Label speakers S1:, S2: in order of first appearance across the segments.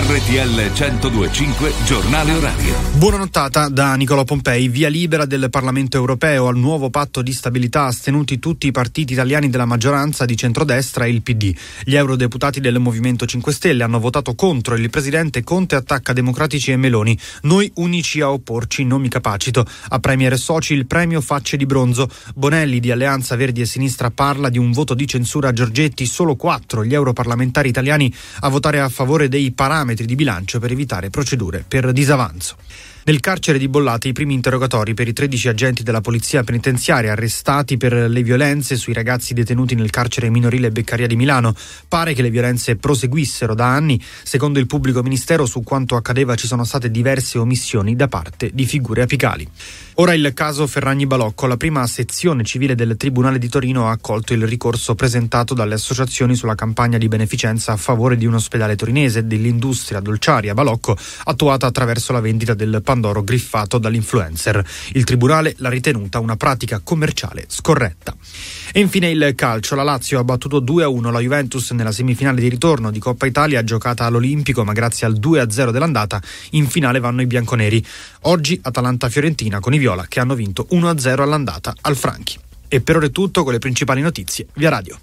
S1: RTL 102.5 Giornale Orario.
S2: Buona nottata da Nicolò Pompei. Via libera del Parlamento europeo al nuovo patto di stabilità astenuti tutti i partiti italiani della maggioranza di centrodestra e il PD. Gli eurodeputati del Movimento 5 Stelle hanno votato contro. Il presidente Conte attacca Democratici e Meloni. Noi unici a opporci, non mi capacito. A Premier e soci il premio Facce di bronzo. Bonelli di Alleanza Verdi e Sinistra parla di un voto di censura a Giorgetti. Solo 4 gli europarlamentari italiani a votare a favore dei parametri di bilancio per evitare procedure per disavanzo. Nel carcere di Bollate i primi interrogatori per i 13 agenti della polizia penitenziaria arrestati per le violenze sui ragazzi detenuti nel carcere minorile Beccaria di Milano. Pare che le violenze proseguissero da anni. Secondo il pubblico ministero, su quanto accadeva ci sono state diverse omissioni da parte di figure apicali. Ora il caso Ferragni Balocco. La prima sezione civile del Tribunale di Torino ha accolto il ricorso presentato dalle associazioni sulla campagna di beneficenza a favore di un ospedale torinese dell'industria dolciaria Balocco, attuata attraverso la vendita del pandoro griffato dall'influencer. Il Tribunale l'ha ritenuta una pratica commerciale scorretta. E infine il calcio. La Lazio ha battuto 2-1 la Juventus nella semifinale di ritorno di Coppa Italia giocata all'Olimpico, ma grazie al 2-0 dell'andata in finale vanno i bianconeri. Oggi Atalanta-Fiorentina con i viola che hanno vinto 1-0 all'andata al Franchi. E per ora è tutto con le principali notizie via radio.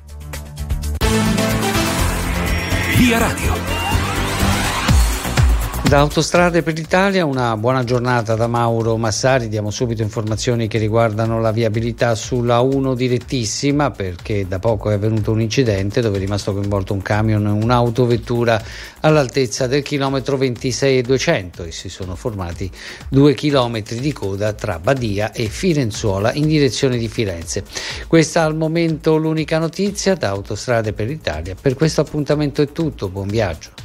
S1: Via radio.
S3: Da Autostrade per l'Italia una buona giornata da Mauro Massari. Diamo subito informazioni che riguardano la viabilità sulla 1 direttissima, perché da poco è avvenuto un incidente dove è rimasto coinvolto un camion e un'autovettura all'altezza del chilometro 26,200 e si sono formati 2 chilometri di coda tra Badia e Firenzuola in direzione di Firenze. Questa al momento l'unica notizia da Autostrade per l'Italia. Per questo appuntamento è tutto, buon viaggio.